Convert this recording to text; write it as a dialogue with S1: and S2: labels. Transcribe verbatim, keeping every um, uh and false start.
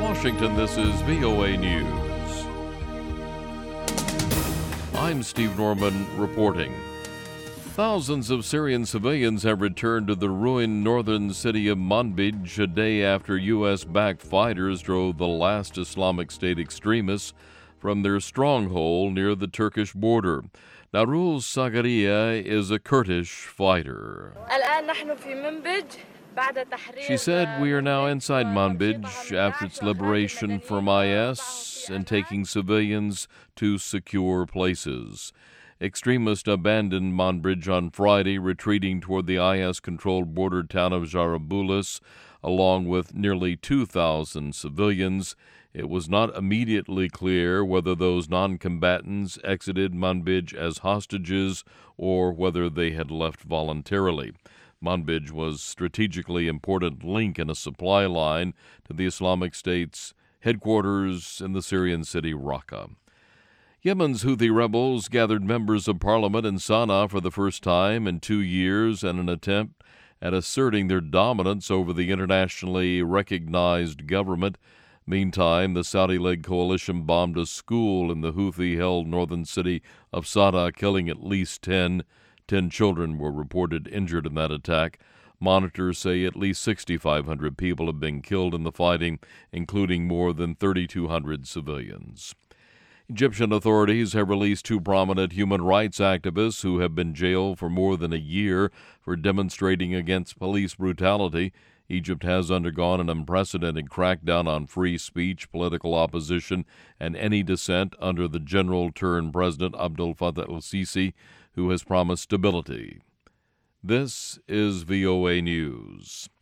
S1: Washington, this is V O A News. I'm Steve Norman reporting. Thousands of Syrian civilians have returned to the ruined northern city of Manbij a day after U S-backed fighters drove the last Islamic State extremists from their stronghold near the Turkish border. Narul Sagaria is a Kurdish fighter. She said, "We are now inside Manbij after its liberation from I S and taking civilians to secure places." Extremists abandoned Manbij on Friday, retreating toward the I S-controlled border town of Jarabulus, along with nearly two thousand civilians. It was not immediately clear whether those non-combatants exited Manbij as hostages or whether they had left voluntarily. Manbij was a strategically important link in a supply line to the Islamic State's headquarters in the Syrian city Raqqa. Yemen's Houthi rebels gathered members of parliament in Sana'a for the first time in two years in an attempt at asserting their dominance over the internationally recognized government. Meantime, the Saudi-led coalition bombed a school in the Houthi-held northern city of Sana'a, killing at least ten. Ten children were reported injured in that attack. Monitors say at least six thousand five hundred people have been killed in the fighting, including more than three thousand two hundred civilians. Egyptian authorities have released two prominent human rights activists who have been jailed for more than a year for demonstrating against police brutality. Egypt has undergone an unprecedented crackdown on free speech, political opposition, and any dissent under the general-turned-President Abdel Fattah el-Sisi, who has promised stability. This is V O A News.